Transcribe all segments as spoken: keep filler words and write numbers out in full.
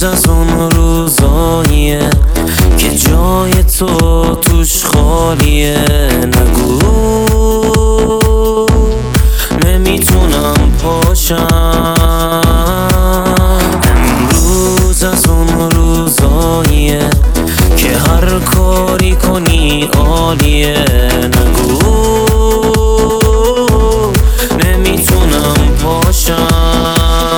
از اون روزاییه که جای تو توش خالیه. نگو نمیتونم پاشم، امروز از اون روزاییه که هر کاری کنی عالیه. نگو نمیتونم پاشم.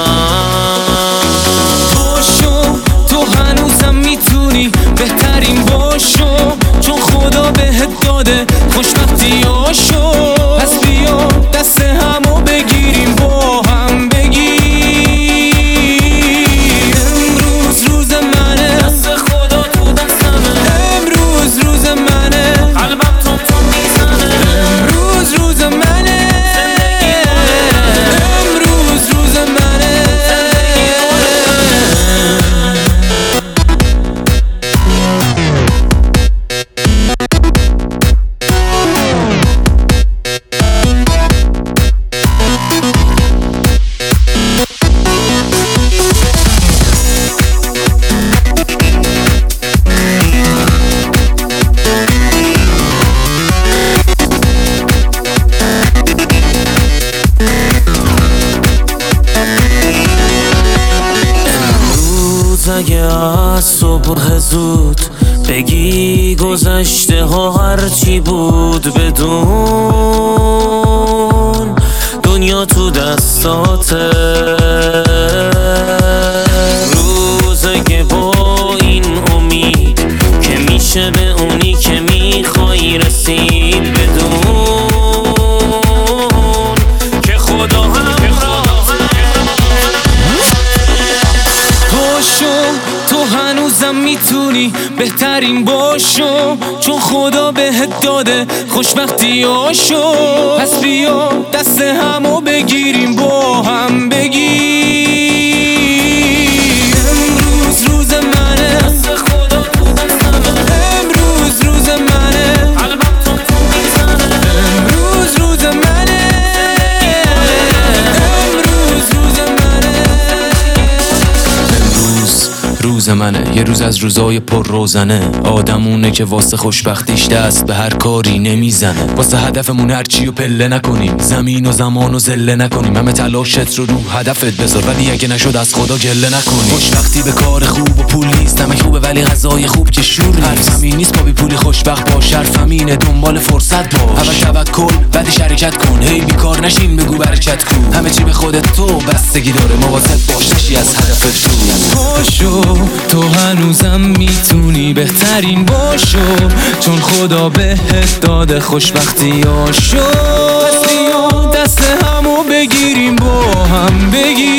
باشو تو هنوزم میتونی بهترین باشو، چون خدا بهت داده خوشبختیاشو. پس بیا دست همو بگیریم با هم بگیم امروز روز منه، دست خدا تو دستمه، امروز روز منه، قلبم تون تون میزنه. امروز روز منه، امروز روز منه. اگه از صبح زود بگی گذشته ها هرچی بود، بدون دنیا تو دستاته. روز اگه با این امید که میشه به اونی که میخوای رسید، بدون که خدا هم تو هنوزم میتونی بهترین باشو، چون خدا بهت داده خوشبختیاشو. پس بیا دست همو بگیریم با هم بگیم امروز روز منه، دست خدا تو دستمه، امروز روز منه، قلبم تون تون میزنه. امروز روز منه، امروز روز منه. امروز روز منه، یه روز از روزای پر روزنه. آدمونه که واسه خوشبختیش دست به هر کاری نمیزنه. واسه هدفمون هرچی و پله نکنیم، زمین و زمان و زله نکنیم. همه تلاشت رو رو هدفت بذار، ولی اگه نشد از خدا گله نکنیم. خوشبختی به کار خوب و پول نیست، نمک خوبه ولی غذای خوب که شور نیست. حرف همین نیست با بی پولی خوشبخت باش، حرف همینه دنبال فرصت باش. اول توکل بعد شرکت کن، هی بیکار نشین بگو برکت کن. همه چی به خودت تو بستگی داره، مواظب باش نشی از هدفت دور. باشو تو هنوزم میتونی بهترین باشو، چون خدا بهت داده خوشبختیاشو. پس بیا دست همو بگیریم با هم بگیم